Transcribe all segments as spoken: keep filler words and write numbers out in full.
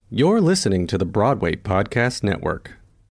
You're listening to the Broadway Podcast Network.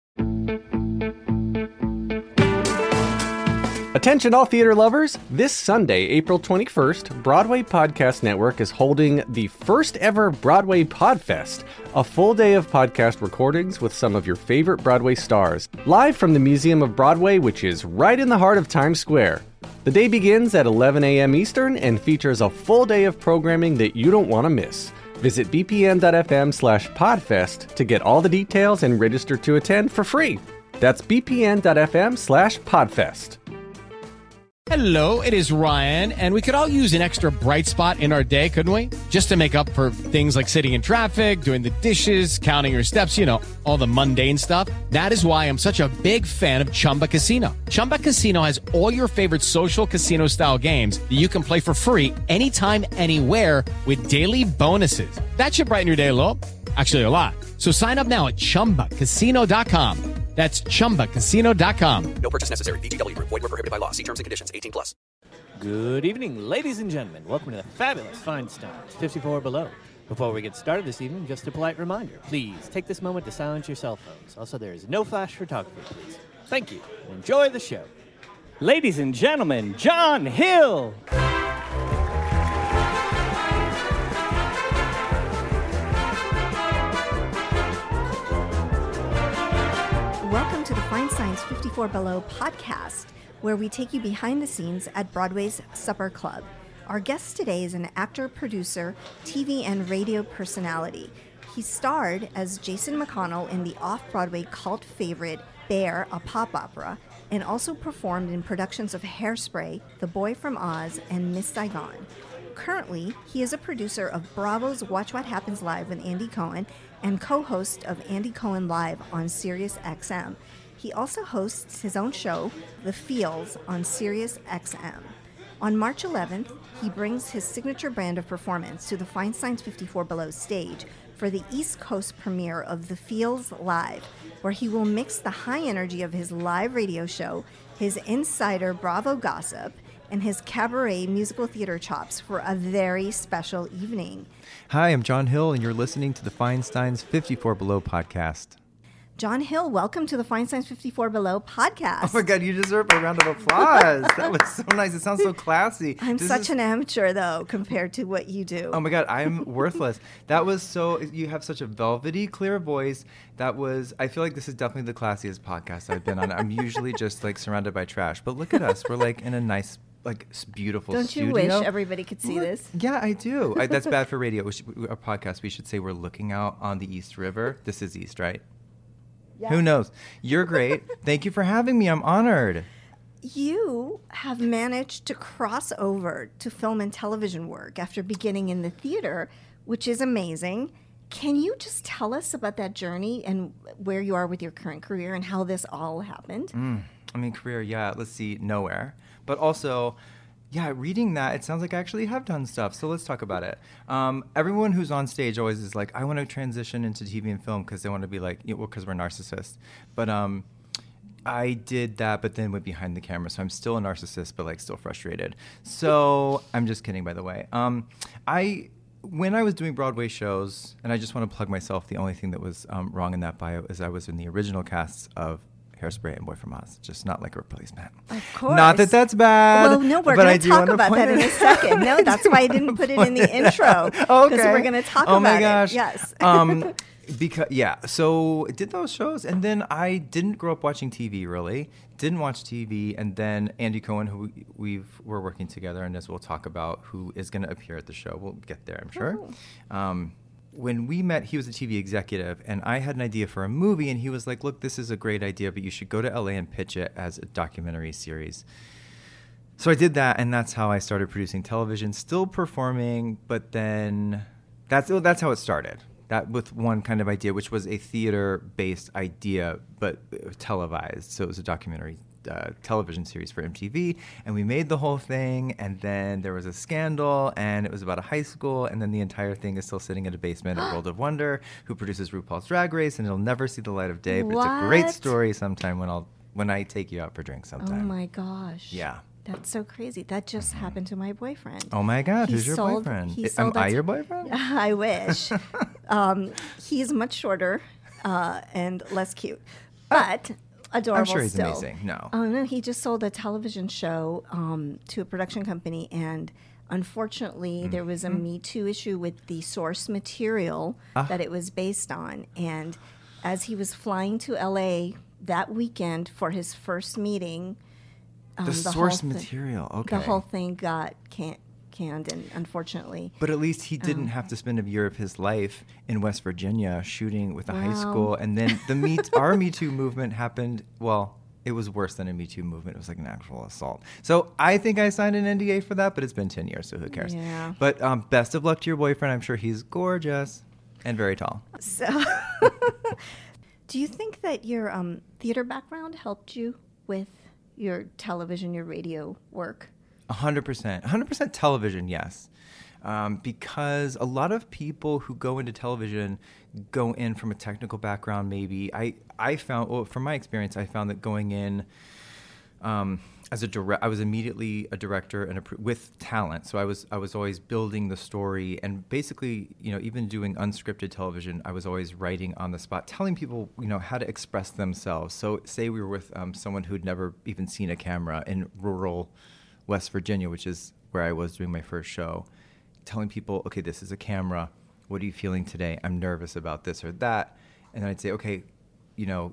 Attention all theater lovers! This Sunday, April twenty-first, Broadway Podcast Network is holding the first ever Broadway Podfest, a full day of podcast recordings with some of your favorite Broadway stars, live from the Museum of Broadway, which is right in the heart of Times Square. The day begins at eleven a.m. Eastern and features a full day of programming that you don't want to miss. Visit bpn.fm slash podfest to get all the details and register to attend for free. That's bpn.fm slash podfest. Hello, it is Ryan, and we could all use an extra bright spot in our day, couldn't we? Just to make up for things like sitting in traffic, doing the dishes, counting your steps, you know, all the mundane stuff. That is why I'm such a big fan of Chumba Casino. Chumba Casino has all your favorite social casino-style games that you can play for free anytime, anywhere with daily bonuses. That should brighten your day a little. Actually, a lot. So sign up now at chumba casino dot com. That's chumba casino dot com. No purchase necessary. V G W. Void where prohibited by law. See terms and conditions. eighteen plus. Good evening, ladies and gentlemen. Welcome to the fabulous Feinstein's fifty-four Below. Before we get started this evening, just a polite reminder. Please take this moment to silence your cell phones. Also, there is no flash photography, please. Thank you. Enjoy the show. Ladies and gentlemen, John Hill. Welcome to the Feinstein's fifty-four Below podcast, where we take you behind the scenes at Broadway's Supper Club. Our guest today is an actor, producer, T V and radio personality. He starred as Jason McConnell in the off-Broadway cult favorite Bear, a pop opera, and also performed in productions of Hairspray, The Boy from Oz, and Miss Saigon. Currently, he is a producer of Bravo's Watch What Happens Live with Andy Cohen and co-host of Andy Cohen Live on Sirius X M. He also hosts his own show, The Feels, on Sirius X M. On March eleventh, he brings his signature brand of performance to the Feinstein's fifty-four Below stage for the East Coast premiere of The Feels Live, where he will mix the high energy of his live radio show, his insider Bravo gossip, and his cabaret musical theater chops for a very special evening. Hi, I'm John Hill, and you're listening to the Feinstein's fifty-four Below podcast. John Hill, welcome to the Feinstein's fifty-four Below podcast. Oh my God, you deserve a round of applause. That was so nice. It sounds so classy. I'm this such is... an amateur, though, compared to what you do. Oh my God, I'm worthless. That was so, you have such a velvety, clear voice. That was, I feel like this is definitely the classiest podcast I've been on. I'm usually just like surrounded by trash, but look at us. We're like in a nice, like beautiful Don't studio. you wish everybody could see Look, this? Yeah, I do. I, that's bad for radio. We should, a podcast, we should say we're looking out on the East River. This is East, right? Yeah. Who knows? You're great. Thank you for having me. I'm honored. You have managed to cross over to film and television work after beginning in the theater, which is amazing. Can you just tell us about that journey and where you are with your current career and how this all happened? Mm, I mean, career, yeah, let's see, nowhere. But also, yeah, reading that, it sounds like I actually have done stuff. So let's talk about it. Um, everyone who's on stage always is like, I want to transition into T V and film because they want to be like, you know, well, because we're narcissists. But um, I did that, but then went behind the camera. So I'm still a narcissist, but like still frustrated. So I'm just kidding, by the way. Um, I... When I was doing Broadway shows, and I just want to plug myself, the only thing that was um, wrong in that bio is I was in the original casts of Hairspray and Boy from Oz, just not like a replacement. Of course. Not that that's bad. Well, no, we're going to talk about that in a second. No, that's why I didn't put it in the intro. Okay. Because we're going to talk oh about my gosh. it. Yes. um, because yeah, so I did those shows, and then I didn't grow up watching T V really. Didn't watch T V, and then Andy Cohen, who we, we've we're working together, and as we'll talk about, who is going to appear at the show. We'll get there, I'm sure. Um, when we met, he was a T V executive, and I had an idea for a movie, and he was like, look, this is a great idea, but you should go to L A and pitch it as a documentary series. So I did that, and that's how I started producing television, still performing, but then that's that's how it started. That with one kind of idea, which was a theater-based idea, but televised. So it was a documentary uh, television series for M T V, and we made the whole thing, and then there was a scandal, and it was about a high school, and then the entire thing is still sitting in a basement at World of Wonder, who produces RuPaul's Drag Race, and it'll never see the light of day, but What? it's a great story sometime when I'll when I take you out for drinks sometime. Oh my gosh. Yeah. That's so crazy. That just happened to my boyfriend. Oh my God, He who's your sold- boyfriend? he I- sold Am I that- your boyfriend? I wish. um, he's much shorter uh, and less cute, but adorable I'm sure he's still. amazing. No. Oh no, he just sold a television show um, to a production company, and unfortunately, there was a Mm-hmm. Me Too issue with the source material Ah. that it was based on, and as he was flying to L A that weekend for his first meeting, um, the whole source thi- material. Okay. the whole thing got can- canned, and unfortunately. But at least he Oh. didn't have to spend a year of his life in West Virginia shooting with a high Wow. school. And then the Me our Me Too movement happened. Well, it was worse than a Me Too movement. It was like an actual assault. So I think I signed an N D A for that, but it's been ten years, so who cares? Yeah. But um, best of luck to your boyfriend. I'm sure he's gorgeous and very tall. So, do you think that your um, theater background helped you with your television, your radio work? A hundred percent. A hundred percent television, yes. Um, because a lot of people who go into television go in from a technical background, maybe. I, I found, well, from my experience, I found that going in um, as a direct, I was immediately a director and a, pr- with talent. So I was, I was always building the story, and basically, you know, even doing unscripted television, I was always writing on the spot, telling people, you know, how to express themselves. So say we were with um, someone who'd never even seen a camera in rural West Virginia, which is where I was doing my first show, telling people, okay, this is a camera. What are you feeling today? I'm nervous about this or that. And then I'd say, okay, you know,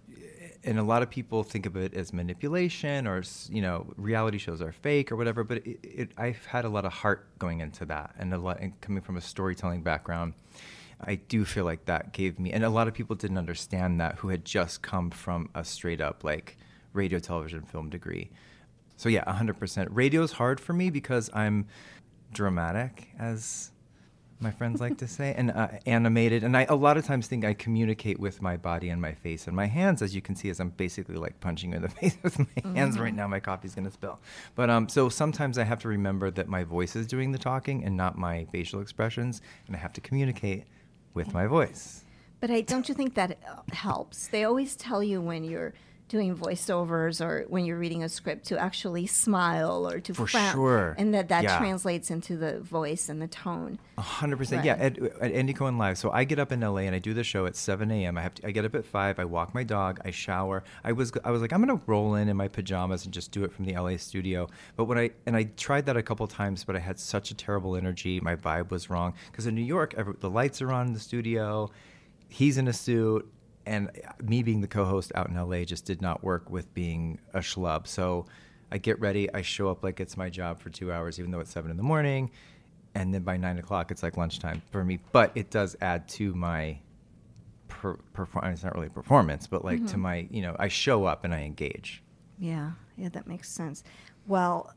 and a lot of people think of it as manipulation, or, you know, reality shows are fake or whatever, but it, it, I've had a lot of heart going into that, and a lot, and coming from a storytelling background, I do feel like that gave me, and a lot of people didn't understand that who had just come from a straight up like radio, television, film degree. So yeah, one hundred percent. Radio's hard for me because I'm dramatic, as my friends like to say, and uh, animated. And I a lot of times think I communicate with my body and my face and my hands, as you can see, as I'm basically like punching you in the face with my mm-hmm. hands right now. My coffee's going to spill. But um, so sometimes I have to remember that my voice is doing the talking and not my facial expressions, and I have to communicate with my voice. But I don't you think that helps? They always tell you when you're doing voiceovers or when you're reading a script to actually smile or to For frown, sure. and that that Yeah. translates into the voice and the tone. A hundred percent. Right. Yeah, at, at Andy Cohen Live. So I get up in L A and I do the show at seven a.m. I have to, I get up at five. I walk my dog. I shower. I was I was like, I'm gonna roll in in my pajamas and just do it from the L A studio. But when I and I tried that a couple times, but I had such a terrible energy. My vibe was wrong because in New York, every, the lights are on in the studio. He's in a suit. And me being the co-host out in L A just did not work with being a schlub. So I get ready. I show up like it's my job for two hours, even though it's seven in the morning. And then by nine o'clock, it's like lunchtime for me. But it does add to my per- performance. It's not really performance, but like mm-hmm. to my, you know, I show up and I engage. Yeah, yeah, that makes sense. Well,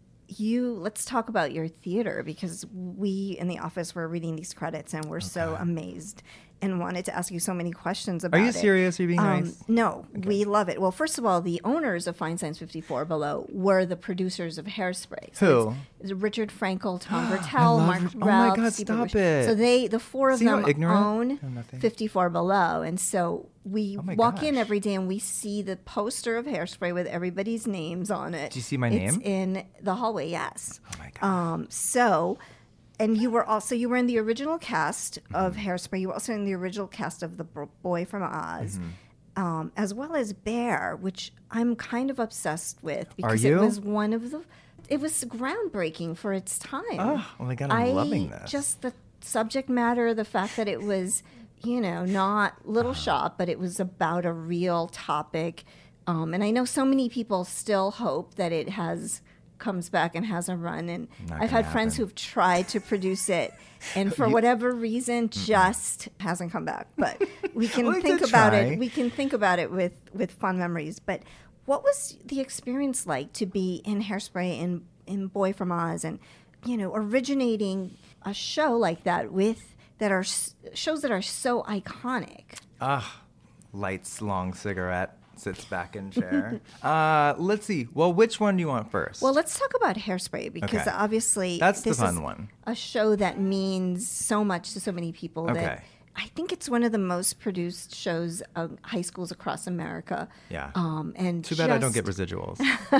you let's talk about your theater, because we in the office were reading these credits and we're okay. so amazed and wanted to ask you so many questions about it. Are you serious? Are you being um, nice? No, okay. we love it. Well, first of all, the owners of Fine Science fifty-four Below were the producers of Hairspray. So Who? It's, it's Richard Frankel, Tom Vertel, Mark Rich- Ralph. Oh my God, Steve stop Rich- it. So they, the four of See how them ignorant? own Oh, fifty-four Below. And so we Oh my walk gosh. in every day and we see the poster of Hairspray with everybody's names on it. Do you see my it's name? in the hallway, yes. Oh my God. Um, so, and you were also, you were in the original cast Mm-hmm. of Hairspray. You were also in the original cast of The B- Boy from Oz, Mm-hmm. um, as well as Bear, which I'm kind of obsessed with because you? it was one of the, it was groundbreaking for its time. Oh, oh my God, I'm I loving this. Just the subject matter, the fact that it was, you know, not Little Shop, but it was about a real topic. Um, and I know so many people still hope that it has comes back and has a run. And Not I've gonna had friends happen. who've tried to produce it, and for whatever reason, just hasn't come back. But we can Well, think to about try. it. We can think about it with with fond memories. But what was the experience like to be in Hairspray and in Boy from Oz, and you know, originating a show like that with that are s- shows that are so iconic? Ah, lights, long cigarette, sits back in chair. uh, let's see. Well, which one do you want first? Well, let's talk about Hairspray, because Okay. obviously That's the this fun is one. a show that means so much to so many people Okay. that I think it's one of the most produced shows of high schools across America. Yeah. Um, and Too bad I don't just- get residuals.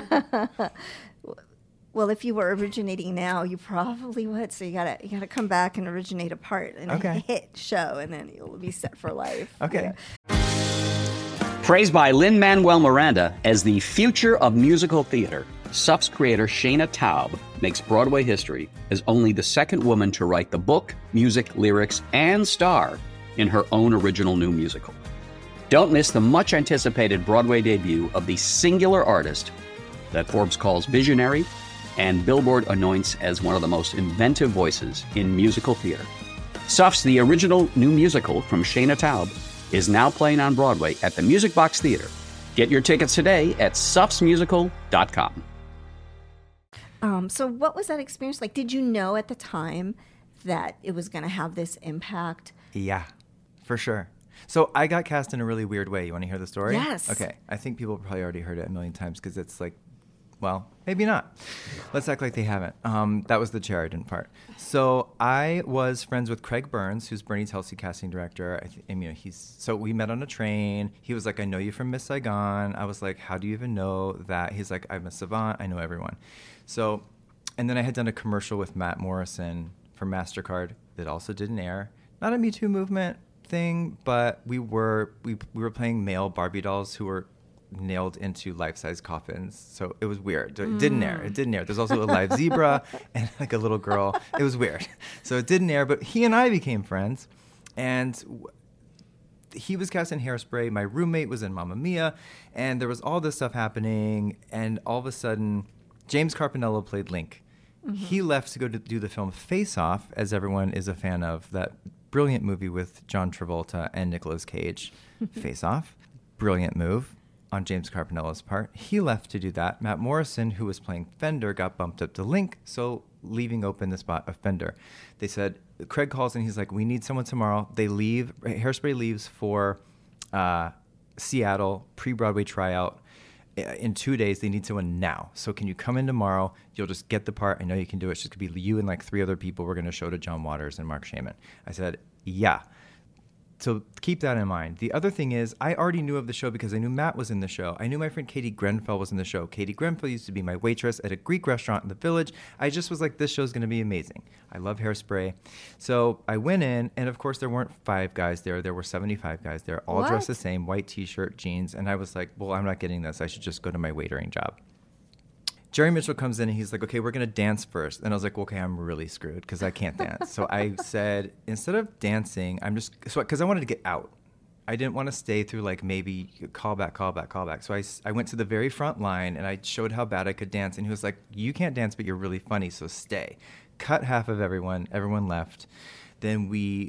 Well, if you were originating now, you probably would. So you gotta you gotta come back and originate a part and Okay. hit show, and then you'll be set for life. Okay. Praised by Lin-Manuel Miranda as the future of musical theater, S U F's creator Shayna Taub makes Broadway history as only the second woman to write the book, music, lyrics, and star in her own original new musical. Don't miss the much-anticipated Broadway debut of the singular artist that Forbes calls visionary and Billboard anoints as one of the most inventive voices in musical theater. S U F's The Original New Musical from Shayna Taub is now playing on Broadway at the Music Box Theater. Get your tickets today at sufs musical dot com. Um, so what was that experience like? Did you know at the time that it was going to have this impact? Yeah, for sure. So I got cast in a really weird way. You want to hear the story? Yes. Okay. I think people probably already heard it a million times because it's like, well, maybe not. Let's act like they haven't. Um, that was the Sheridan part. So I was friends with Craig Burns, who's Bernie Telsey casting director. I, th- I mean, he's so we met on a train. He was like, "I know you from Miss Saigon." I was like, "How do you even know that?" He's like, "I'm a savant. I know everyone." So, and then I had done a commercial with Matt Morrison for MasterCard that also didn't air. Not a Me Too movement thing, but we were we we were playing male Barbie dolls who were nailed into life-size coffins. So it was weird. It didn't air. It didn't air. There's also a live zebra and like a little girl. It was weird. So it didn't air, but he and I became friends. And w- he was cast in Hairspray. My roommate was in Mamma Mia. And there was all this stuff happening. And all of a sudden, James Carpinello played Link. Mm-hmm. He left to go to do the film Face Off, as everyone is a fan of, that brilliant movie with John Travolta and Nicolas Cage. Face Off. Brilliant move on James Carpinello's part. He left to do that. Matt Morrison, who was playing Fender, got bumped up to Link, so leaving open the spot of Fender. They said, Craig calls and he's like, we need someone tomorrow. They leave, Hairspray leaves for uh, Seattle, pre-Broadway tryout. In two days, they need someone now. So can you come in tomorrow? You'll just get the part. I know you can do it. It's just going to be you and like three other people. We're going to show to John Waters and Mark Shaman. I said, yeah. So keep that in mind. The other thing is, I already knew of the show because I knew Matt was in the show. I knew my friend Katie Grenfell was in the show. Katie Grenfell used to be my waitress at a Greek restaurant in the Village. I just was like, this show's going to be amazing. I love Hairspray. So I went in, and of course there weren't five guys there. There were seventy-five guys there, all What? dressed the same, white T-shirt, jeans. And I was like, well, I'm not getting this. I should just go to my waitering job. Jerry Mitchell comes in and he's like, okay, we're going to dance first. And I was like, okay, I'm really screwed because I can't dance. So I said, instead of dancing, I'm just, so because I wanted to get out. I didn't want to stay through like maybe call back, call back, call back. So I, s- I went to the very front line and I showed how bad I could dance. And he was like, you can't dance, but you're really funny, so stay. Cut half of everyone. Everyone left. Then we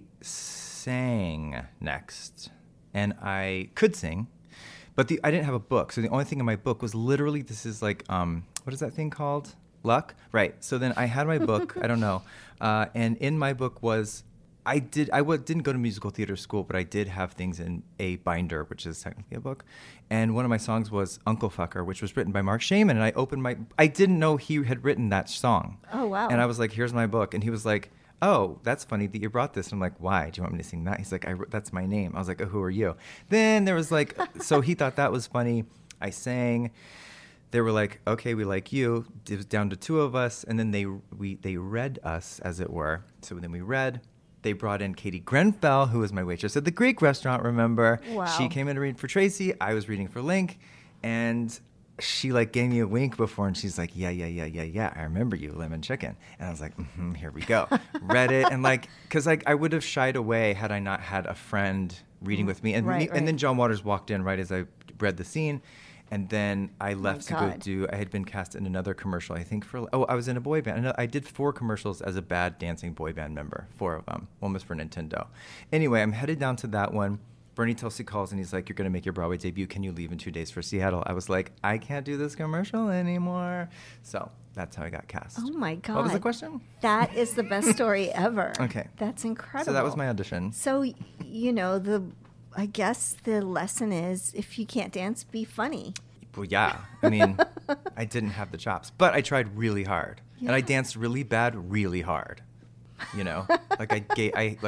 sang next. And I could sing, but the, I didn't have a book. So the only thing in my book was literally, this is like, um, what is that thing called? Luck? Right. So then I had my book, I don't know. Uh, and in my book was, I did. I w- didn't go to musical theater school, but I did have things in a binder, which is technically a book. And one of my songs was Uncle Fucker, which was written by Mark Shaman. And I opened my, I didn't know he had written that song. Oh, wow. And I was like, here's my book. And he was like, oh, that's funny that you brought this. And I'm like, why? Do you want me to sing that? He's like, I, wr- that's my name. I was like, oh, who are you? Then there was like, so he thought that was funny. I sang. They were like, okay, we like you. It was down to two of us. And then they we they read us, as it were. So then we read. They brought in Katie Grenfell, who was my waitress at the Greek restaurant, remember? Wow. She came in to read for Tracy. I was reading for Link. And she like gave me a wink before. And she's like, yeah, yeah, yeah, yeah, yeah. I remember you, Lemon Chicken. And I was like, mm-hmm, here we go. Read it. And like, because like, I would have shied away had I not had a friend reading with me. And, Right, me, right. and then John Waters walked in right as I read the scene. And then I left to go God. do, I had been cast in another commercial, I think for, oh, I was in a boy band. I know- I did four commercials as a bad dancing boy band member, four of them. One was for Nintendo. Anyway, I'm headed down to that one. Bernie Telsey calls and he's like, you're going to make your Broadway debut. Can you leave in two days for Seattle? I was like, I can't do this commercial anymore. So that's how I got cast. Oh my God. What was the question? That is the best story ever. Okay. That's incredible. So that was my audition. So, y- you know, the I guess the lesson is if you can't dance, be funny. Well, yeah. I mean, I didn't have the chops, but I tried really hard. And I Yeah. danced really bad, really hard. You know, like I gave, I like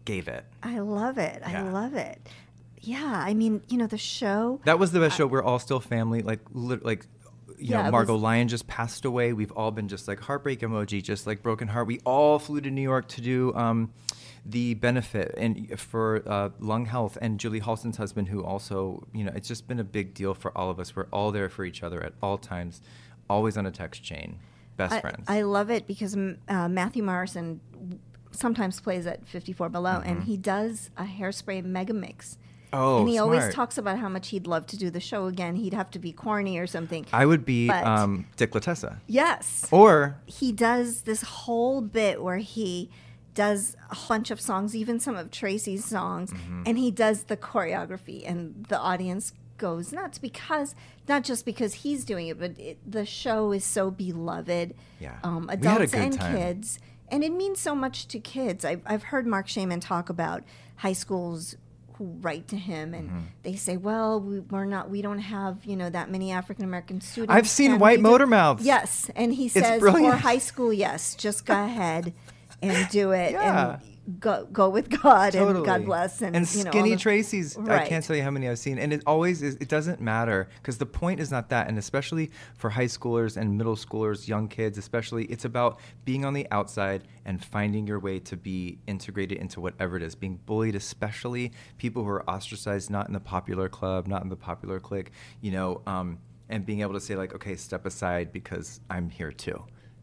gave it. I love it. Yeah. I love it. Yeah, I mean, you know, the show. That was the best show. We're all still family. Like, lit- like, you Yeah, know, it Margot was- Lyon just passed away. We've all been just like heartbreak emoji, just like broken heart. We all flew to New York to do um, the benefit and for uh, lung health. And Julie Halston's husband, who also, you know, it's just been a big deal for all of us. We're all there for each other at all times, always on a text chain, best I, friends. I love it because uh, Matthew Morrison sometimes plays at fifty-four Below, and he does a Hairspray mega mix. Oh, and he always smart. talks about how much he'd love to do the show again. He'd have to be corny or something. I would be But- um, Dick Latessa. Yes. Or He does this whole bit where he does a bunch of songs, even some of Tracy's songs, Mm-hmm. and he does the choreography, and the audience goes nuts because not just because he's doing it, but it, the show is so beloved. Yeah. Um, We had a adults good and time. kids, and it means so much to kids. I've I've heard Mark Shaman talk about high schools who write to him, and Mm-hmm. they say, "Well, we, we're not, we don't have, you know, that many African American students." I've seen Can White we do-" Motor Mouths. Yes, and he says, brilliant. "For high school, yes, just go ahead and do it, Yeah. and go go with God, and Totally. God bless." And, and you know, all Skinny the- Tracy's, I Right. can't tell you how many I've seen. And it always is, it doesn't matter because the point is not that. And especially for high schoolers and middle schoolers, young kids, especially, it's about being on the outside and finding your way to be integrated into whatever it is. Being bullied, especially people who are ostracized, not in the popular club, not in the popular clique, you know, um, and being able to say, like, okay, step aside because I'm here too.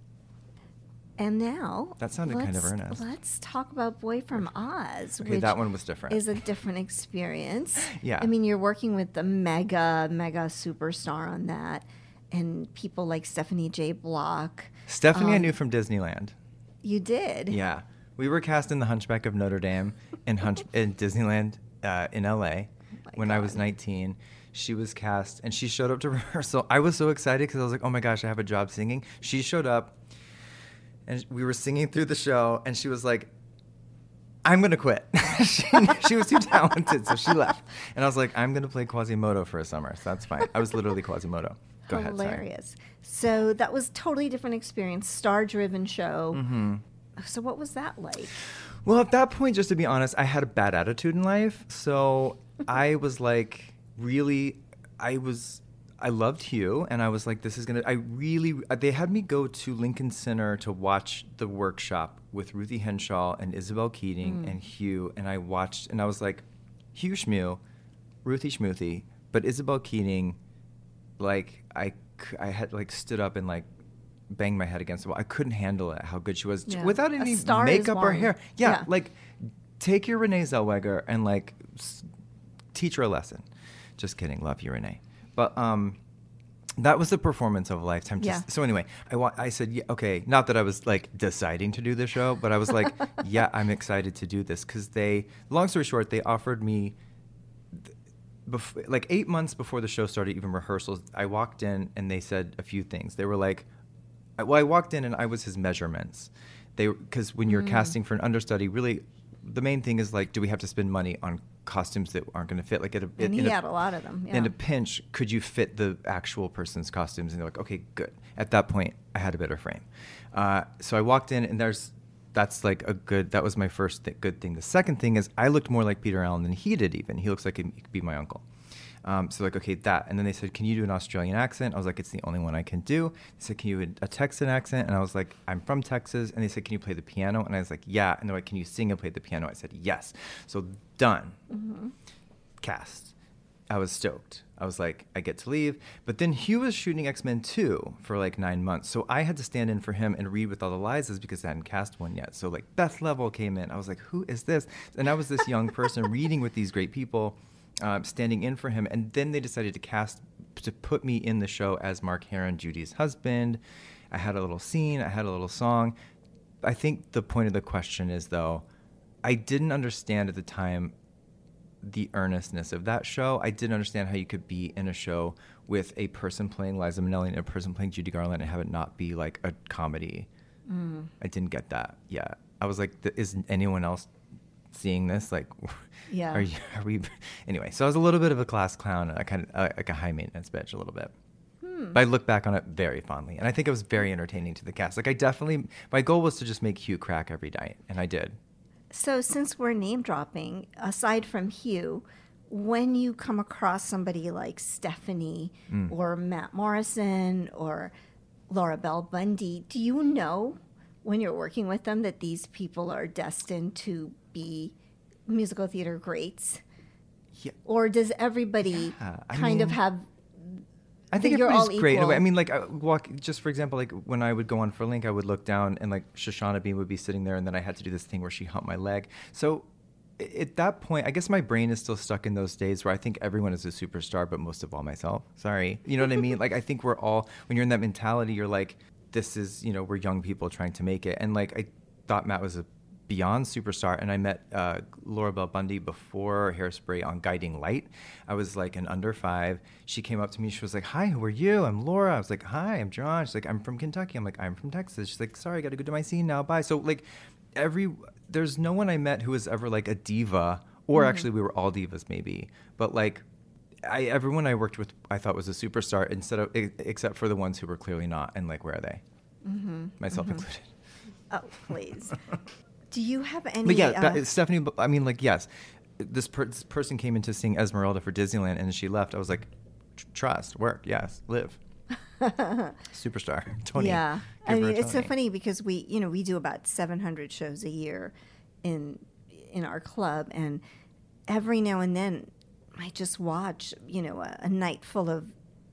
And now That sounded kind of let's- earnest. Let's talk about Boy from Oz. Okay, which that one was different. Is a different experience. Yeah. I mean, you're working with the mega mega superstar on that, and people like Stephanie J. Block. Stephanie I Um, knew from Disneyland. You did. Yeah, we were cast in The Hunchback of Notre Dame in Hunch in Disneyland uh, in L A when I was God. nineteen. She was cast, and she showed up to rehearsal. I was so excited because I was like, "Oh my gosh, I have a job singing." She showed up, and we were singing through the show, and she was like, "I'm gonna quit." she, she was too talented, so she left. And I was like, "I'm gonna play Quasimodo for a summer, so that's fine." I was literally Quasimodo. Go ahead. Sorry. Hilarious. So that was totally different experience, star-driven show. Mm-hmm. So what was that like? Well, at that point, just to be honest, I had a bad attitude in life. So I was like, really, I was, I loved Hugh. And I was like, this is going to, I really, they had me go to Lincoln Center to watch the workshop with Ruthie Henshaw and Isabel Keating and Hugh. And I watched, and I was like, Hugh Schmew, Ruthie Schmoothie, but Isabel Keating, like, I, c- I had like stood up and like banged my head against the wall. I couldn't handle it, how good she was Yeah. without A any star is makeup or born. hair. Yeah, Yeah. like take your Renee Zellweger and like s- teach her a lesson. Just kidding, love you, Renee. But um, that was the performance of a lifetime. Yeah. Just, so anyway, I wa- I said, yeah, okay, not that I was like deciding to do the show, but I was like, yeah, I'm excited to do this because they. Long story short, they offered me. Bef- like eight months before the show started, even rehearsals, I walked in and they said a few things. They were like, I- well, I walked in and I was his measurements. They because when you're Mm. casting for an understudy, really, the main thing is like, do we have to spend money on costumes that aren't going to fit? Like at a, And in he a, had a lot of them. Yeah. in a pinch, could you fit the actual person's costumes? And they're like, okay, good. At that point, I had a better frame. Uh, so I walked in and there's. That's like a good, that was my first th- good thing. The second thing is I looked more like Peter Allen than he did even. He looks like he could be my uncle. Um, so like, okay, that. And then they said, can you do an Australian accent? I was like, it's the only one I can do. They said, can you do a Texan accent? And I was like, I'm from Texas. And they said, can you play the piano? And I was like, yeah. And they're like, can you sing and play the piano? I said, yes. So done. Mm-hmm. Cast. I was stoked. I was like, I get to leave. But then Hugh was shooting X-Men two for like nine months. So I had to stand in for him and read with all the Lizas because I hadn't cast one yet. So like Beth Level came in. I was like, who is this? And I was this young person reading with these great people, um, standing in for him. And then they decided to cast, to put me in the show as Mark Heron, Judy's husband. I had a little scene. I had a little song. I think the point of the question is, though, I didn't understand at the time the earnestness of that show. I didn't understand how you could be in a show with a person playing Liza Minnelli and a person playing Judy Garland and have it not be like a comedy. Mm. I didn't get that. Yeah. I was like, th- is anyone else seeing this? Like, Yeah. are, you, are we? Anyway, so I was a little bit of a class clown, and I kind of uh, like a high maintenance bitch a little bit. Hmm. But I look back on it very fondly, and I think it was very entertaining to the cast. Like, I definitely, my goal was to just make Hugh crack every night, and I did. So since we're name dropping, aside from Hugh, when you come across somebody like Stephanie Mm. or Matt Morrison or Laura Bell Bundy, do you know when you're working with them that these people are destined to be musical theater greats? Yeah. Or does everybody Yeah, I kind of mean- have... I think you're all everybody's great. in a way. equal? I mean, like, I walk, just for example, like when I would go on for Link, I would look down and like Shoshana Bean would be sitting there, and then I had to do this thing where she humped my leg. So i- at that point, I guess my brain is still stuck in those days where I think everyone is a superstar, but most of all myself. Sorry. You know what I mean? Like, I think we're all, when you're in that mentality, you're like, this is, you know, we're young people trying to make it. And like, I thought Matt was a beyond superstar, and I met uh, Laura Bell Bundy before Hairspray on Guiding Light. I was like an under five. She came up to me. She was like, "Hi, who are you?" I'm Laura. I was like, "Hi, I'm John." She's like, "I'm from Kentucky." I'm like, "I'm from Texas." She's like, "Sorry, I got to go to my scene now. Bye." So like, every there's no one I met who was ever like a diva, or Mm-hmm. actually we were all divas maybe, but like. I, everyone I worked with, I thought was a superstar, instead of e- except for the ones who were clearly not. And like, where are they? Mm-hmm. Myself included. Oh, please. Do you have any... But yeah, uh, that, Stephanie. but- I mean, like, yes, this, per, this person came in to sing Esmeralda for Disneyland, and she left. I was like, "Tr- trust, work, yes, live, superstar, Tony." Yeah, Give I her mean, a it's so Tony. funny because we, you know, we do about seven hundred shows a year in in our club, and every now and then I just watch, you know, a, a night full of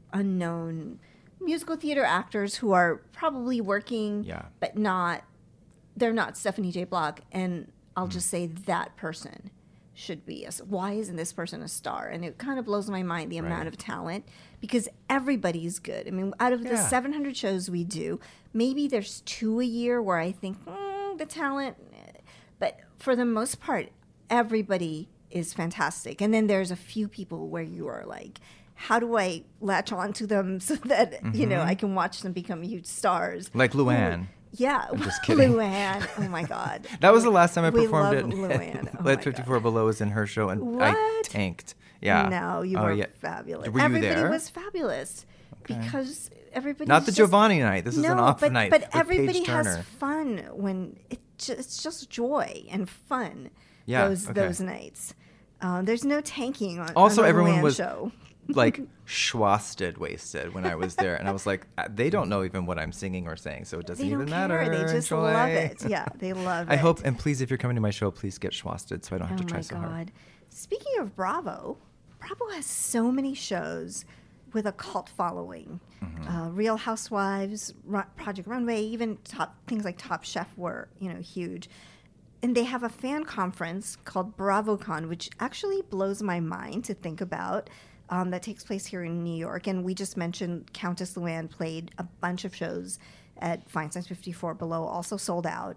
unknown musical theater actors who are probably working, Yeah. but not, they're not Stephanie J. Block, and I'll Mm. just say that person should be a, s- why isn't this person a star? And it kind of blows my mind the amount Right. of talent, because everybody's good. I mean, out of the Yeah. seven hundred shows we do, maybe there's two a year where I think mm, the talent, eh," but for the most part, everybody is fantastic. And then there's a few people where you are like, how do I latch on to them so that, you know, I can watch them become huge stars? Mm-hmm. Like Luann. Yeah. I'm just kidding. Luann. Oh my God. That was the last time I We performed love it. Luann. Oh Led my fifty-four God. Below was in her show, and I What? tanked. Yeah. No, you Oh, were yeah. fabulous. Were you Everybody there? was fabulous because everybody. Not the Giovanni night. This is no, an off but, night But with everybody Paige has Turner. fun when it ju- it's just joy and fun. Yeah, Those okay. those nights. Um, there's no tanking on. Also, on the everyone Luann was show. like schwasted wasted when I was there, and I was like, uh, they don't know even what I'm singing or saying, so it doesn't They don't even care. matter. They just Enjoy. love it. Yeah, they love I it. hope, and please, if you're coming to my show, please get schwasted, so I don't have Oh to try my so God. hard. Speaking of Bravo, Bravo has so many shows with a cult following. Mm-hmm. Uh, Real Housewives, Ru- Project Runway, even top things like Top Chef were, you know, huge. And they have a fan conference called BravoCon, which actually blows my mind to think about. Um, that takes place here in New York. And we just mentioned Countess Luann played a bunch of shows at Feinstein's fifty-four Below, also sold out.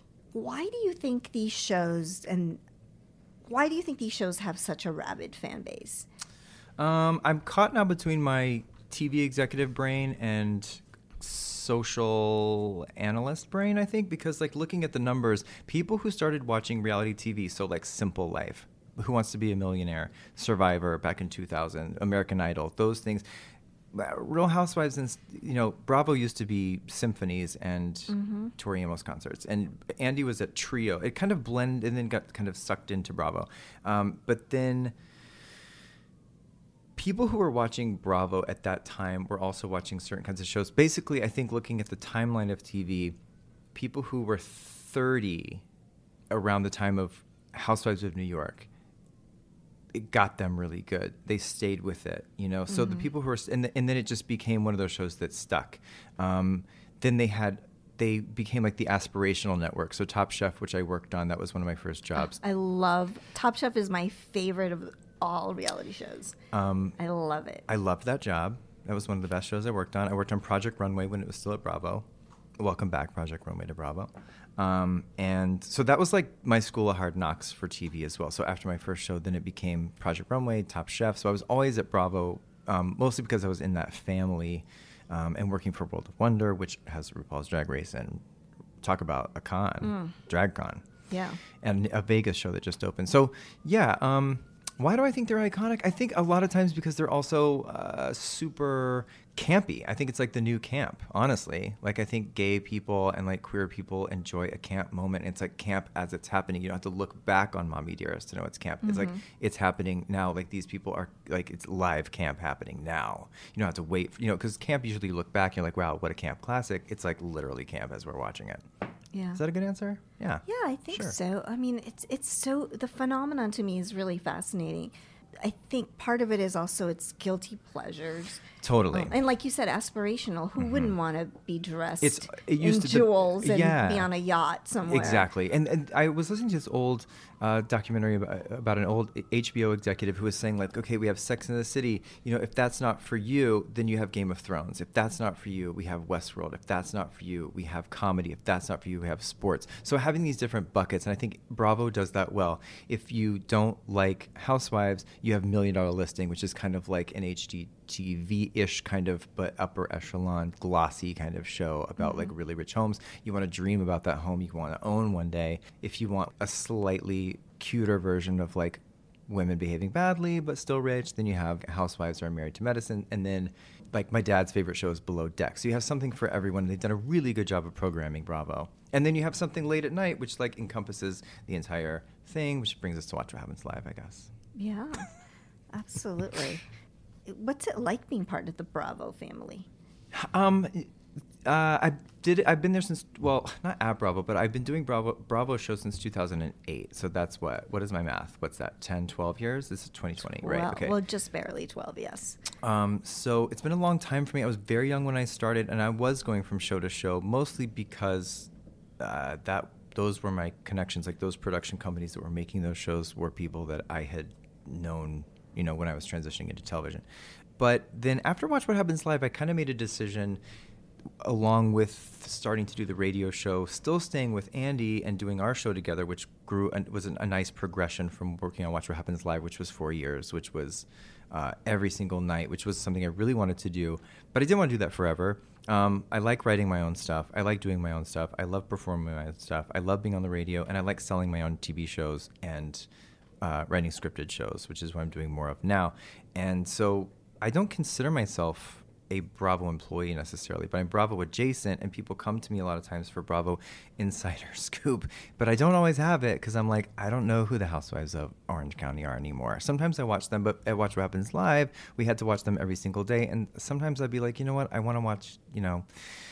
Why do you think these shows and why do you think these shows have such a rabid fan base? Um, I'm caught now between my T V executive brain and social analyst brain, I think, because like looking at the numbers, people who started watching reality T V, so like Simple Life, Who Wants to Be a Millionaire, Survivor back in two thousand, American Idol, those things. Real Housewives and, you know, Bravo used to be symphonies and Mm-hmm. Tori Amos concerts, and Andy was at Trio. It kind of blended and then got kind of sucked into Bravo. Um, but then people who were watching Bravo at that time were also watching certain kinds of shows. Basically, I think looking at the timeline of T V, people who were thirty around the time of Housewives of New York, it got them really good. They stayed with it, you know. So the people who were, and, the, and then it just became one of those shows that stuck. Um, then they had, they became like the aspirational network. So Top Chef, which I worked on, that was one of my first jobs. I love Top Chef is my favorite of all reality shows. Um, I love it. I loved that job. That was one of the best shows I worked on. I worked on Project Runway when it was still at Bravo. Welcome back, Project Runway to Bravo. Um, and so that was like my school of hard knocks for T V as well. So after my first show, then it became Project Runway, Top Chef. So I was always at Bravo, um, mostly because I was in that family um, and working for World of Wonder, which has RuPaul's Drag Race, and talk about a con, Drag Con. Yeah. And a Vegas show that just opened. So yeah, um, why do I think they're iconic? I think a lot of times because they're also uh, super campy. I think it's like the new camp, honestly. Like I think gay people and like queer people enjoy a camp moment. It's like camp as it's happening. You don't have to look back on Mommy Dearest to know it's camp. Mm-hmm. It's like it's happening now. Like these people are like it's live camp happening now. You don't have to wait, for, you know, because camp usually you look back and you're like, wow, what a camp classic. It's like literally camp as we're watching it. Yeah. Is that a good answer? Yeah. Yeah, I think sure. so. I mean, it's it's so the phenomenon to me is really fascinating. I think part of it is also its guilty pleasures. Totally. Um, and like you said, aspirational. Who mm-hmm. wouldn't want to be dressed it's, it used in to jewels the, and yeah. be on a yacht somewhere? Exactly. And, and I was listening to this old uh, documentary about, about an old H B O executive who was saying, like, okay, we have Sex and the City. You know, if that's not for you, then you have Game of Thrones. If that's not for you, we have Westworld. If that's not for you, we have comedy. If that's not for you, we have sports. So having these different buckets, and I think Bravo does that well. If you don't like Housewives, you have Million Dollar Listing, which is kind of like an H G T V-ish kind of, but upper echelon, glossy kind of show about mm-hmm. like really rich homes. You want to dream about that home you want to own one day. If you want a slightly cuter version of like women behaving badly but still rich, then you have Housewives or Married to Medicine. And then like my dad's favorite show is Below Deck. So you have something for everyone. They've done a really good job of programming Bravo. And then you have something late at night, which like encompasses the entire thing, which brings us to Watch What Happens Live, I guess. Yeah, absolutely. What's it like being part of the Bravo family? Um, uh, I did. I've been there since. Well, not at Bravo, but I've been doing Bravo Bravo shows since two thousand eight. So that's what. What is my math? What's that? ten, twelve years? This is twenty twenty, right? Well, okay. Well, just barely twelve. Yes. Um. So it's been a long time for me. I was very young when I started, and I was going from show to show, mostly because uh, that those were my connections. Like those production companies that were making those shows were people that I had known, you know, when I was transitioning into television. But then after Watch What Happens Live, I kind of made a decision, along with starting to do the radio show, still staying with Andy and doing our show together, which grew and was a nice progression from working on Watch What Happens Live, which was four years, which was uh, every single night, which was something I really wanted to do. But I didn't want to do that forever. Um, I like writing my own stuff. I like doing my own stuff. I love performing my own stuff. I love being on the radio, and I like selling my own T V shows and uh, writing scripted shows, which is what I'm doing more of now. And so I don't consider myself a Bravo employee necessarily, but I'm Bravo adjacent, and people come to me a lot of times for Bravo insider scoop, but I don't always have it because I'm like, I don't know who the Housewives of Orange County are anymore. Sometimes I watch them, but at Watch What Happens Live, we had to watch them every single day, and sometimes I'd be like, you know what, I want to watch, you know,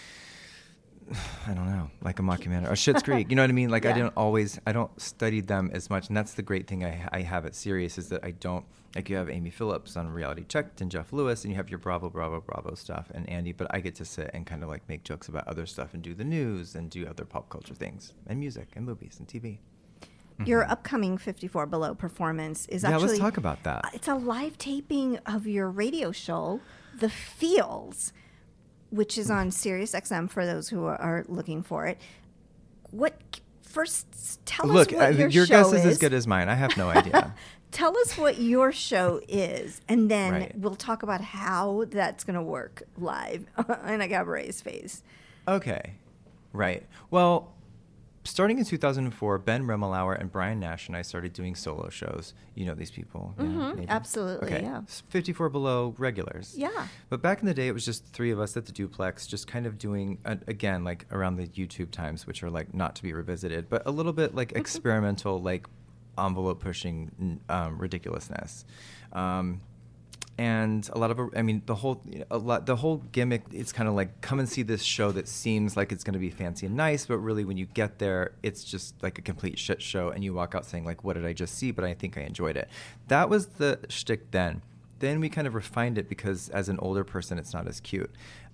I don't know, like a mockumentary or Schitt's Creek. You know what I mean? Like yeah. I didn't always, I don't study them as much. And that's the great thing I, I have at Sirius is that I don't, like you have Amy Phillips on Reality Checked and Jeff Lewis, and you have your Bravo, Bravo, Bravo stuff and Andy, but I get to sit and kind of like make jokes about other stuff and do the news and do other pop culture things and music and movies and T V. Your mm-hmm. upcoming fifty-four Below performance is yeah, actually... Yeah, let's talk about that. It's a live taping of your radio show, The Feels, which is on Sirius X M for those who are looking for it. What first tell Look, us what uh, your, your show guess is is. as good as mine. I have no idea. Tell us what your show is, and then right. we'll talk about how that's going to work live in a cabaret's face. Okay, right. Well, starting in two thousand four, Ben Remmelauer and Brian Nash and I started doing solo shows. You know these people? Mm-hmm, yeah, absolutely, okay. yeah. fifty-four Below regulars. Yeah. But back in the day, it was just three of us at the duplex, just kind of doing, uh, again, like around the YouTube times, which are like not to be revisited, but a little bit like experimental, like envelope pushing um, ridiculousness. Um, And a lot of, I mean, the whole, a lot, the whole gimmick, it's kind of like, come and see this show that seems like it's going to be fancy and nice, but really when you get there, it's just like a complete shit show, and you walk out saying like, what did I just see? But I think I enjoyed it. That was the shtick then. Then we kind of refined it because as an older person, it's not as cute.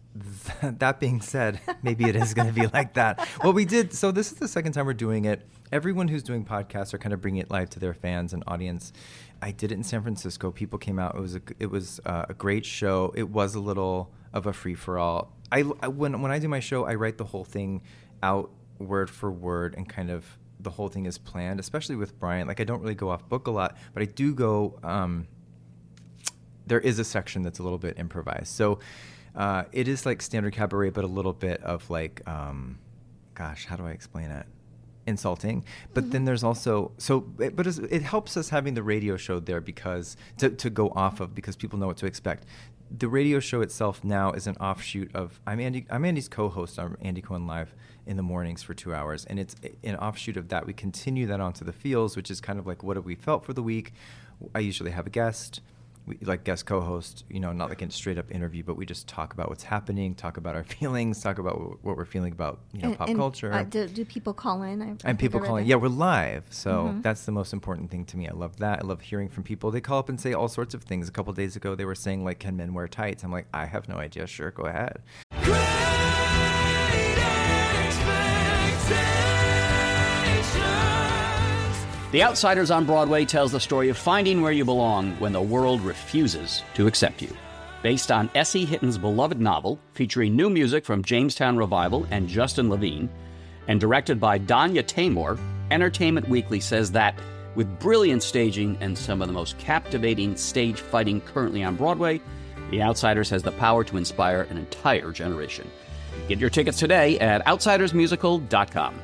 That being said, maybe it is going to be like that. Well, we did. So this is the second time we're doing it. Everyone who's doing podcasts are kind of bringing it live to their fans and audience. I did it in San Francisco. People came out. It was a, it was uh, a great show. It was a little of a free for all. I, I when when I do my show, I write the whole thing out word for word, and kind of the whole thing is planned. Especially with Brian, like I don't really go off book a lot, but I do go. Um, there is a section that's a little bit improvised. So. Uh, it is like standard cabaret, but a little bit of like, um, gosh, how do I explain it? Insulting. But mm-hmm. then there's also, so, but it's, it helps us having the radio show there because, to, to go off of, because people know what to expect. the radio show itself now is an offshoot of I'm Andy. I'm Andy's co-host on Andy Cohen Live in the mornings for two hours, and it's an offshoot of that. We continue that onto the Feels, which is kind of like what have we felt for the week. I usually have a guest, we, like guest co-host, you know, not like a straight up interview, but we just talk about what's happening, talk about our feelings, talk about what, what we're feeling about, you know, and, pop and, culture. Uh, do, do people call in? I, I and people calling. Yeah, we're live. So mm-hmm. that's the most important thing to me. I love that. I love hearing from people. They call up and say all sorts of things. A couple of days ago, they were saying, like, can men wear tights? I'm like, I have no idea. Sure, go ahead. The Outsiders on Broadway tells the story of finding where you belong when the world refuses to accept you. Based on S E. Hitton's beloved novel, featuring new music from Jamestown Revival and Justin Levine, and directed by Danya Tamor, Entertainment Weekly says that, with brilliant staging and some of the most captivating stage fighting currently on Broadway, The Outsiders has the power to inspire an entire generation. Get your tickets today at outsiders musical dot com.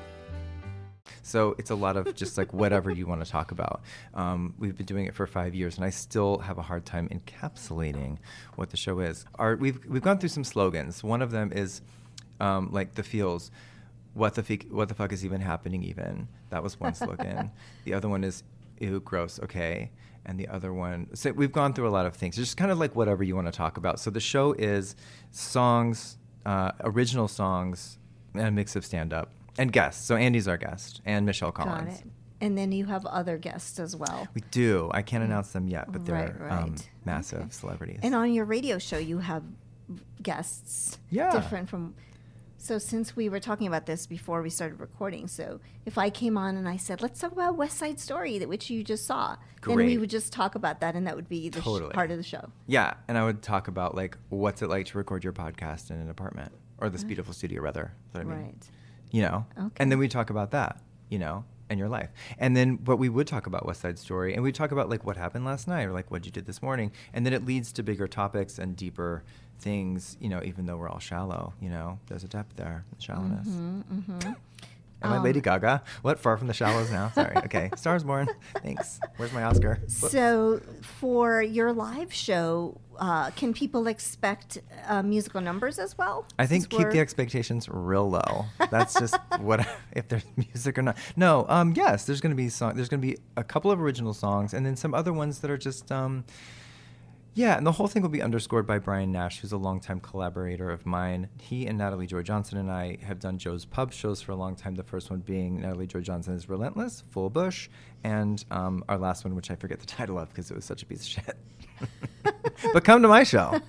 So it's a lot of just like whatever you want to talk about. Um, we've been doing it for five years, and I still have a hard time encapsulating what the show is. Our, we've we've gone through some slogans. One of them is um, like the Feels. What the f- what the fuck is even happening? Even that was one slogan. The other one is ew, gross. Okay, and the other one. So we've gone through a lot of things. It's just kind of like whatever you want to talk about. So the show is songs, uh, original songs, and a mix of stand up. And guests. So Andy's our guest, and Michelle Collins. Got it. And then you have other guests as well. We do. I can't announce them yet, but they're Right, right. Um, massive Okay. celebrities. And on your radio show, you have guests. Yeah. Different from. So since we were talking about this before we started recording, so if I came on and I said, let's talk about West Side Story, that which you just saw, then we Great. would just talk about that, and that would be the Totally. sh- part of the show. Yeah, and I would talk about like what's it like to record your podcast in an apartment, or this beautiful studio, rather. That's what I mean. Right. You know, Okay. and then we talk about that, you know, and your life, and then but we would talk about West Side Story, and we talk about like what happened last night, or like what you did this morning, and then it leads to bigger topics and deeper things. You know, even though we're all shallow, you know, there's a depth there, shallowness. Mm-hmm, mm-hmm. Am I Um, Lady Gaga? What? Far from the Shallows now? Sorry. Okay. Stars Born. Thanks. Where's my Oscar? Whoops. So for your live show, uh, can people expect uh, musical numbers as well? I think Since keep we're- the expectations real low. That's just what if there's music or not. No. Um. Yes. There's gonna be song. There's gonna be a couple of original songs, and then some other ones that are just um. Yeah, and the whole thing will be underscored by Brian Nash, who's a longtime collaborator of mine. He and Natalie Joy Johnson and I have done Joe's Pub shows for a long time. The first one being Natalie Joy Johnson's Relentless, Full Bush, and um, our last one, which I forget the title of because it was such a piece of shit. But come to my show.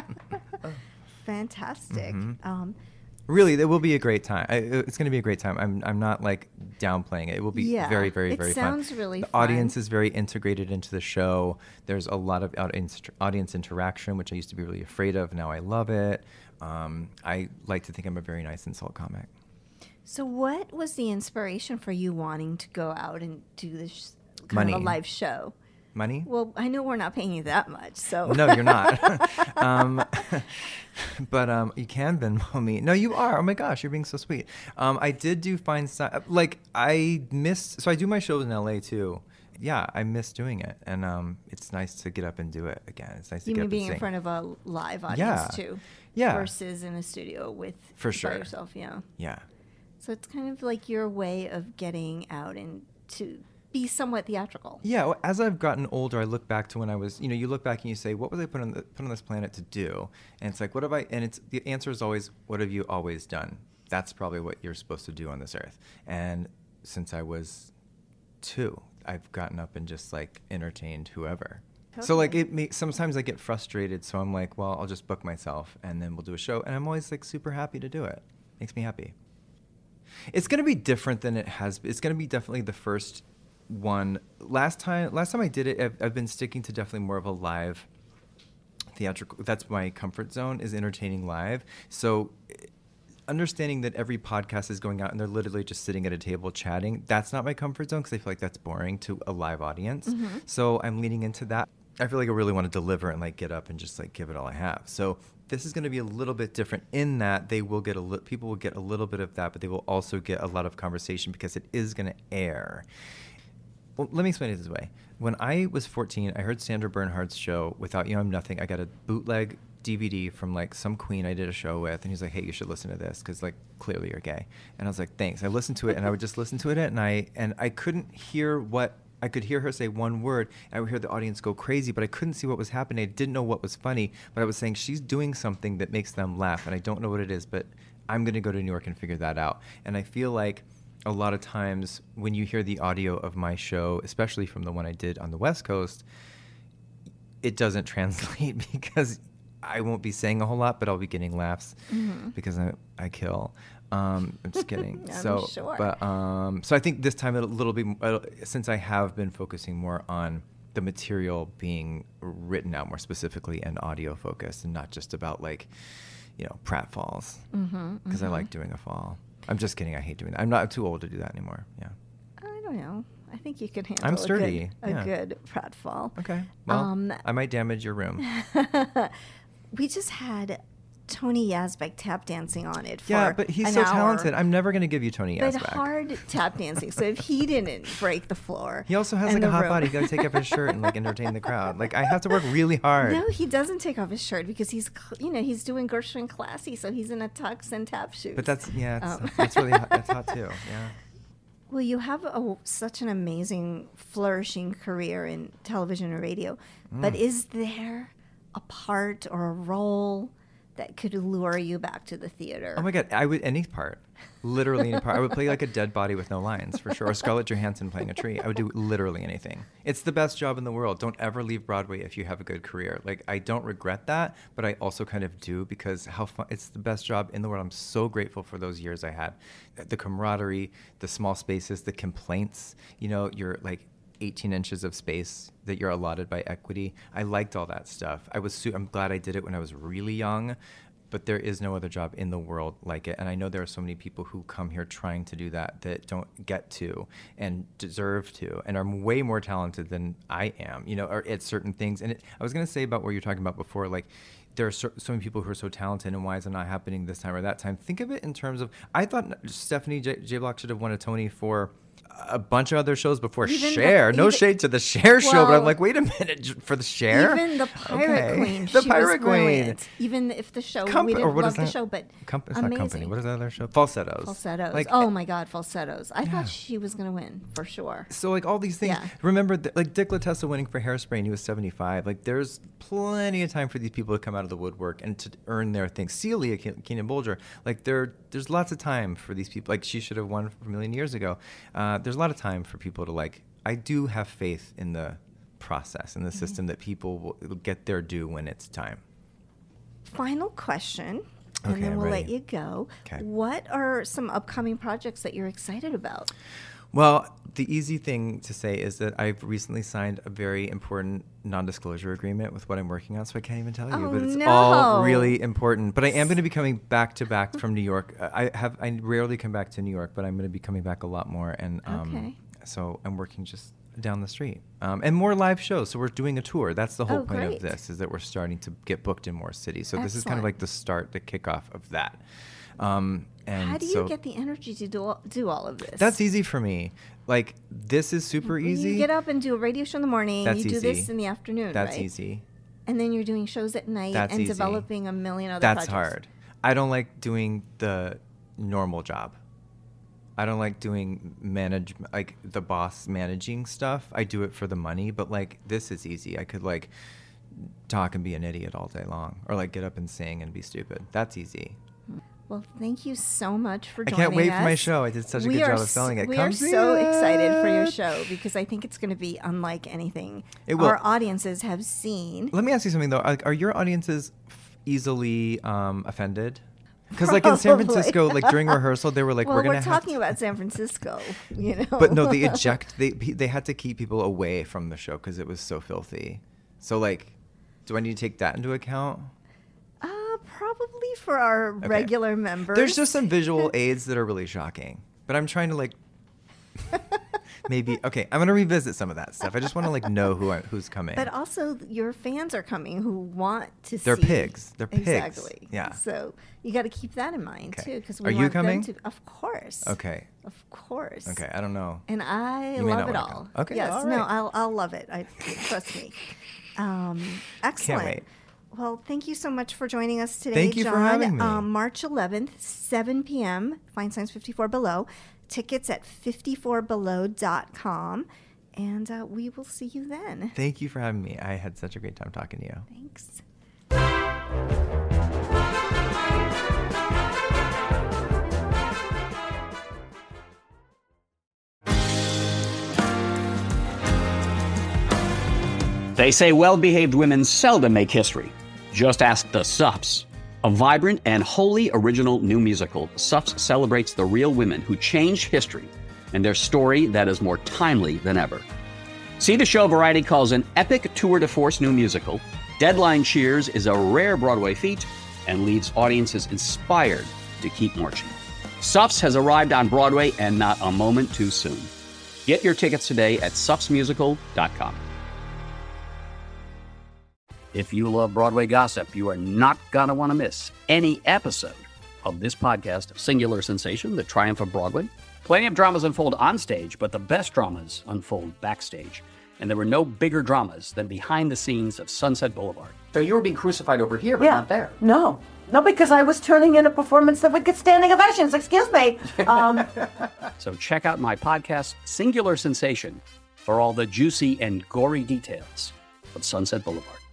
Fantastic. Mm-hmm. Um, Really, it will be a great time. I, it's going to be a great time. I'm I'm not like downplaying it. It will be Yeah, very, very, it very sounds fun. really the fun. audience is very integrated into the show. There's a lot of audience, audience interaction, which I used to be really afraid of. Now I love it. Um, I like to think I'm a very nice insult comic. so what was the inspiration for you wanting to go out and do this kind Money. of a live show? Money? Well, I know we're not paying you that much, so. No, you're not. um, but um, you can Venmo me. No, you are. Oh my gosh, you're being so sweet. Um, I did do fine stuff. Like I missed. So I do my shows in L A too. Yeah, I miss doing it, and um, it's nice to get up and do it again. It's nice to You get mean up being and in sing. front of a live audience Yeah. too? Yeah. Versus in a studio with For by sure. yourself, yeah. Yeah. So it's kind of like your way of getting out and to be somewhat theatrical. Yeah, well, as I've gotten older, I look back to when I was, you know, you look back and you say, what was I put on the, put on this planet to do? And it's like, what have I? And it's the answer is always, what have you always done? That's probably what you're supposed to do on this earth. And since I was two, I've gotten up and just like entertained whoever. So like it makes, sometimes I get frustrated, so I'm like, well, I'll just book myself and then we'll do a show, and I'm always like super happy to do it. Makes me happy. It's going to be different than it has. It's going to be definitely the first one. Last time, last time I did it, I've, I've been sticking to definitely more of a live theatrical. That's my comfort zone, is entertaining live. So understanding that every podcast is going out and they're literally just sitting at a table chatting, that's not my comfort zone because I feel like that's boring to a live audience. Mm-hmm. So I'm leaning into that. I feel like I really want to deliver and like get up and just like give it all I have. So this is going to be a little bit different in that they will get a li- people will get a little bit of that, but they will also get a lot of conversation because it is going to air. Well, let me explain it this way. When I was fourteen, I heard Sandra Bernhardt's show, Without You I'm Nothing. I got a bootleg D V D from like some queen I did a show with, and he's like, "Hey, you should listen to this because like clearly you're gay." And I was like, "Thanks." I listened to it, and I would just listen to it at night, and I couldn't hear what I could hear her say one word. And I would hear the audience go crazy, but I couldn't see what was happening. I didn't know what was funny, but I was saying she's doing something that makes them laugh, and I don't know what it is, but I'm going to go to New York and figure that out. And I feel like a lot of times when you hear the audio of my show, especially from the one I did on the West Coast, it doesn't translate because I won't be saying a whole lot, but I'll be getting laughs mm-hmm. because I, I kill. Um, I'm just kidding. I'm so, sure. But um, so I think this time a little bit, uh, since I have been focusing more on the material being written out more specifically and audio focused, and not just about like, you know, pratfalls, because mm-hmm, mm-hmm. I like doing a fall. I'm just kidding. I hate doing that. I'm not I'm too old to do that anymore. Yeah. I don't know. I think you could handle I'm sturdy. a good, yeah. a good pratfall. Okay. Well, um, I might damage your room. We just had Tony Yazbek tap dancing on it for Yeah, but he's an so hour. talented. I'm never going to give you Tony But Yazbek. hard tap dancing. So if he didn't break the floor, he also has and like a hot room- body. You got to take off his shirt and like entertain the crowd. Like I have to work really hard. No, he doesn't take off his shirt because he's, cl- you know, he's doing Gershwin classy, so he's in a tux and tap shoes. But that's yeah, it's, Um. that's really hot, that's hot too. Yeah. Well, you have a, such an amazing, flourishing career in television and radio. Mm. But is there a part or a role that could lure you back to the theater? Oh my God, I would any part, literally any part. I would play like a dead body with no lines for sure, or Scarlett Johansson playing a tree. I would do literally anything. It's the best job in the world. Don't ever leave Broadway if you have a good career. Like I don't regret that, but I also kind of do because how fun. It's the best job in the world. I'm so grateful for those years I had, the camaraderie, the small spaces, the complaints. You know, you're like eighteen inches of space that you're allotted by equity. I liked all that stuff. I was su- I'm glad I did it when I was really young, but there is no other job in the world like it. And I know there are so many people who come here trying to do that that don't get to and deserve to and are way more talented than I am, you know, or at certain things. And it, I was going to say about what you're talking about before, like there are so, so many people who are so talented, and why is it not happening this time or that time? Think of it in terms of, I thought Stephanie J. J. Block should have won a Tony for a bunch of other shows before Even Cher. the- no even- shade to the Cher show, but I'm Well, like, wait a minute, j- for the Cher? Even the Pirate Okay. Queen. The she Pirate was Queen. brilliant. Even if the show, Com- we or didn't what love is the that? show, but Com- it's amazing. not Company. What is that other show? Falsettos. Falsettos. Like, oh my God, falsettos. I Yeah. thought she was going to win for sure. So like all these things. Yeah. Remember, th- like Dick Latessa winning for Hairspray, and he was seventy-five. Like there's plenty of time for these people to come out of the woodwork and to earn their things. Celia Ke- Keenan Bolger, like there, there's lots of time for these people. Like she should have won a million years ago. Uh, there's a lot of time for people to like. I do have faith in the process and the mm-hmm. system that people will get their due when it's time. Final question, and Okay, then I'm we'll ready. let you go. Okay. What are some upcoming projects that you're excited about? Well, the easy thing to say is that I've recently signed a very important non-disclosure agreement with what I'm working on, so I can't even tell you. Oh, but it's no. all really important. But I am going to be coming back to back from New York. I have I rarely come back to New York, but I'm going to be coming back a lot more. And um, Okay. so I'm working just down the street, um, and more live shows. So we're doing a tour. That's the whole Oh, point great. of this, is that we're starting to get booked in more cities. So this is kind Excellent. of like the start, the kickoff of that. Um, and How do you so get the energy to do all, do all of this? that's easy for me. Like this is super easy. You get up and do a radio show in the morning. That's you do easy. this in the afternoon, That's right? easy. And then you're doing shows at night That's and easy. developing a million other That's projects. hard. I don't like doing the normal job. I don't like doing manage like the boss managing stuff. I do it for the money, but like this is easy. I could like talk and be an idiot all day long, or like get up and sing and be stupid. That's easy. Well, thank you so much for I joining us. can't wait for my show. I did such a We good are job of s- selling it. We Come are see so excited for your it. show because I think it's going to be unlike anything It will. our audiences have seen. Let me ask you something though. Like, are your audiences f- easily um, offended? Because like in San Probably. Francisco, like during rehearsal, they were like, well, "We're we're, gonna have talking about San Francisco, you know. But no, they eject. They they had to keep people away from the show because it was so filthy. So like, do I need to take that into account? Uh, probably for our Okay. regular members. There's just some visual aids that are really shocking. But I'm trying to like, maybe okay. I'm gonna revisit some of that stuff. I just want to like know who I, who's coming. But also, your fans are coming who want to They're see. pigs. They're pigs. Exactly. Yeah. So you got to keep that in mind Okay. too, because we Are you want coming? them to. Of course. Okay. Of course. Okay. I don't know. And I You may love not it wanna all. come. Okay, Yes. all No, right. I'll I'll love it. I trust me. Um, excellent. wait. Well, thank you so much for joining us today, Thank you John. for having me. Um, March eleventh, seven p.m., Fine Signs fifty-four Below. Tickets at fifty-four below dot com. And uh, we will see you then. Thank you for having me. I had such a great time talking to you. Thanks. They say well-behaved women seldom make history. Just ask the Suffs. A vibrant and wholly original new musical, Suffs celebrates the real women who changed history and their story that is more timely than ever. See the show Variety calls an epic tour de force new musical. Deadline cheers is a rare Broadway feat and leaves audiences inspired to keep marching. Suffs has arrived on Broadway and not a moment too soon. Get your tickets today at suffs musical dot com. If you love Broadway gossip, you are not going to want to miss any episode of this podcast, Singular Sensation, The Triumph of Broadway. Plenty of dramas unfold on stage, but the best dramas unfold backstage. And there were no bigger dramas than behind the scenes of Sunset Boulevard. So you were being crucified over here, but Yeah. not there. No. No, because I was turning in a performance that would get standing ovations. Excuse me. Um, So check out my podcast, Singular Sensation, for all the juicy and gory details of Sunset Boulevard.